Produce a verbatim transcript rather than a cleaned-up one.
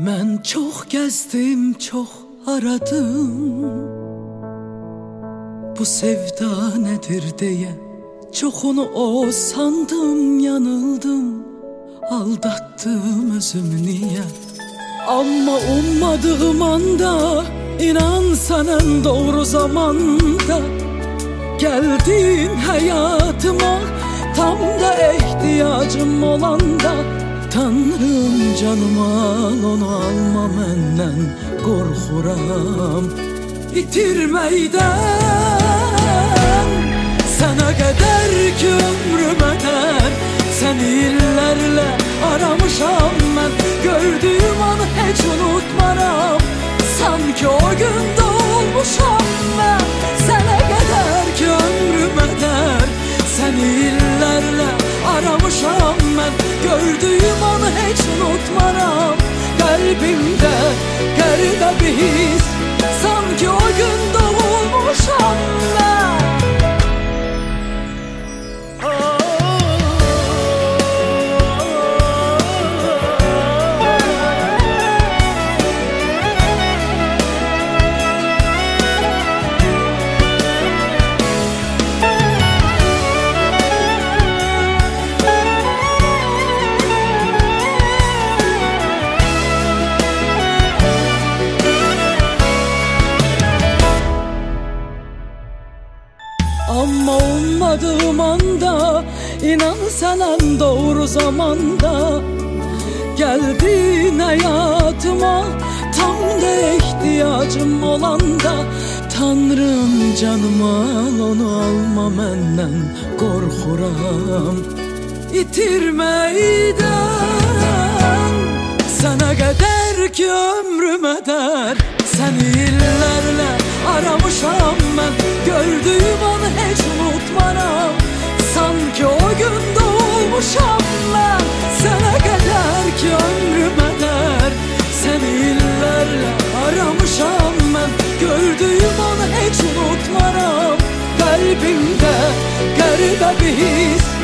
Mən çox gəzdim, çox aradım, bu sevda nədir deyə çoxunu o sandım, yanıldım, aldattım özümü niyə? Amma ummadığım anda, inan sən ən doğru zamanda gəldin həyatıma, tam da ehtiyacım olanda. Tanrım canıma al, onu alma məndən, qorxuram itirməkdən. Sənə qədər ki ömrümədər, səni illərlə aramışam mən, gördüyüm anı heç unutmaram, sanki o gün doğulmuşam mən. Sənə qədər ki ömrümədər, səni illərlə aramışam mən, gördüyüm anı heç unutmaram. Qəlbimdə qəribə bir his, sanki o gün doğulmuşam mən. Amma ummadığım anda, inan sən ən doğru zamanda gəldin həyatıma, tam da ehtiyacım olanda. Tanrım canıma al, onu alma məndən, qorxuram itirməkdən. Sənə qədər ki ömrümədər, səni illərlə aramışam mən, gördüyüm anı heç unutmaram, sanki o gün doğulmuşam mən. Sənə qədər ki ömrümədər, səni illərlə aramışam mən, gördüyüm anı heç unutmaram. Qəlbimdə qəribə bir his,